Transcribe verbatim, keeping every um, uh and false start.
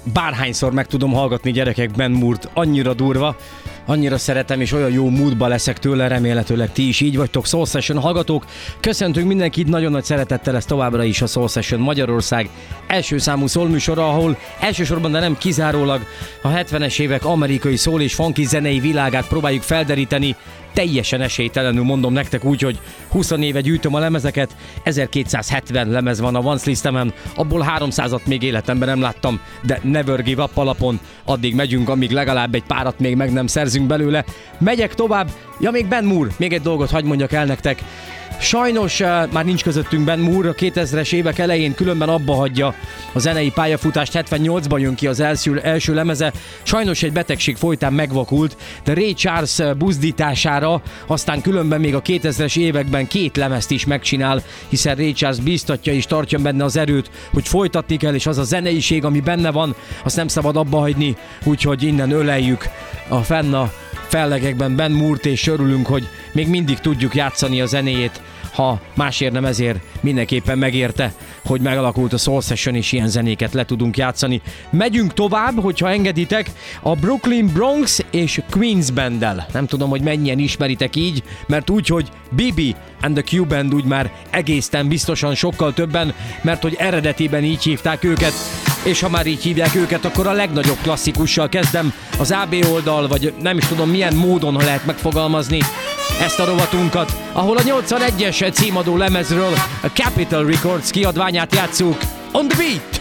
bárhányszor meg tudom hallgatni gyerekek Ben Moore-t, annyira durva, annyira szeretem, és olyan jó moodba leszek tőle, remélhetőleg ti is így vagytok. Soul Session hallgatók, köszöntünk mindenkit, nagyon nagy szeretettel, ez továbbra is a Soul Session Magyarország első számú soul műsora, ahol elsősorban, de nem kizárólag a hetvenes évek amerikai soul és funky zenei világát próbáljuk felderíteni, teljesen esélytelenül mondom nektek úgy, hogy húsz éve gyűjtöm a lemezeket, ezerkétszázhetven lemez van a Once listemen, abból háromszázat még életemben nem láttam, de never give up alapon, addig megyünk, amíg legalább egy párat még meg nem szerzünk belőle. Megyek tovább, ja még Ben Moore, még egy dolgot hadd mondjak el nektek. Sajnos uh, már nincs közöttünk Ben Moore, a kétezres évek elején különben abba hagyja a zenei pályafutást, hetvennyolcban jön ki az első, első lemeze, sajnos egy betegség folytán megvakult, de Ray Charles buzdítására aztán különben még a kétezres években két lemezt is megcsinál, hiszen Ray Charles bíztatja és tartja benne az erőt, hogy folytatni kell, és az a zeneiség, ami benne van, azt nem szabad abba hagyni, úgyhogy innen öleljük a fenn a fellegekben Ben Moore-t, és örülünk, hogy még mindig tudjuk játszani a zenéjét, ha másért nem ezért mindenképpen megérte, hogy megalakult a Soul Session, és ilyen zenéket le tudunk játszani. Megyünk tovább, hogyha engeditek, a Brooklyn Bronx és Queens Banddel. Nem tudom, hogy mennyien ismeritek így, mert úgy, hogy Bibi and the Q Band úgy már egészen biztosan sokkal többen, mert hogy eredetiben így hívták őket, és ha már így hívják őket, akkor a legnagyobb klasszikussal kezdem, az á bé oldal, vagy nem is tudom milyen módon lehet megfogalmazni ezt a rovatunkat, ahol a nyolcvanegyes címadó lemezről a Capitol Records kiadványát játsszuk, On The Beat!